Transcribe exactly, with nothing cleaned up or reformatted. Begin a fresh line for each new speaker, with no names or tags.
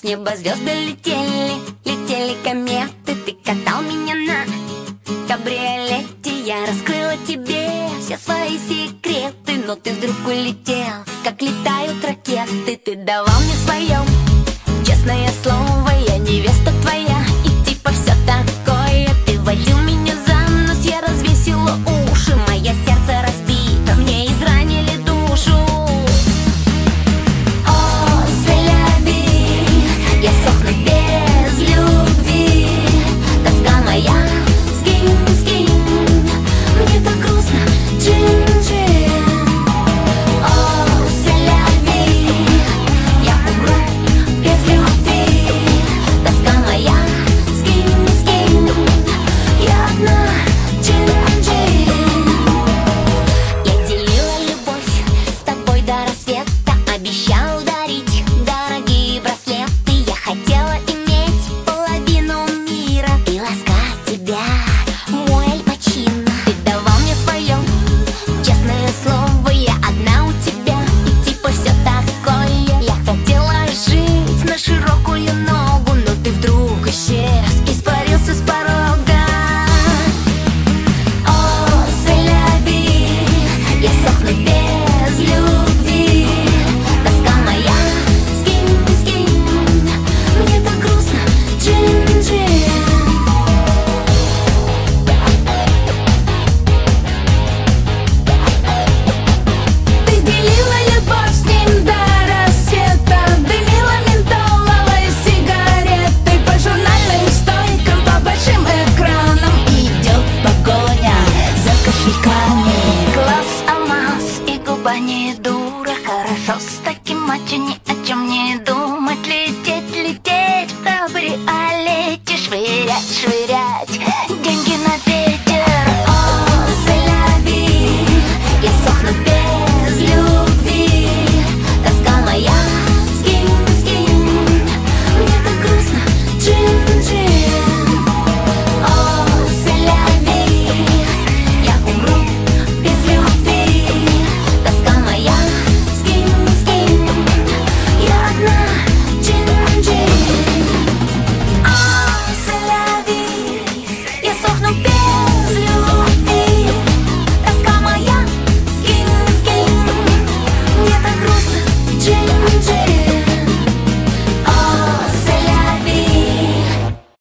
неба звезды летели, летели кометы. Ты катал меня на кабриолете. Я раскрыла тебе все свои секреты, но ты вдруг улетел, как летают ракеты. Ты давал мне свое честное слово, я невеста твоя, и типа все такое. Ты водил меня за нос, я развесила уши. Мое сердце разбито, мне изранили душу. О, Селяби, я сохну без любви. Тоска моя, скинь, скинь, мне так грустно, джин-джин. О, Селяби, я умру без любви. Тоска моя, скинь, скинь, я одна, джин-джин. Я делила любовь с тобой до рассвета, обещала дарить дорогие браслеты. Я хотела иметь половину мира и ласкать тебя, мой Аль Пачино. Ты давал мне свое честное слово, я одна у тебя, и типа все такое. Я хотела жить на широкую ногу, но ты вдруг исчез, испарился с порога. О, Селяби, я сохну без любви. Тоска моя, скинь, скинь, мне так грустно, джин-джин. Ты делила любовь с ним до рассвета, дымила ментоловой сигаретой. По журнальным стойкам, по большим экранам идет погоня за кошельками. Глаз алмаз и губа не дура, хорошо с таким мачо ни о чем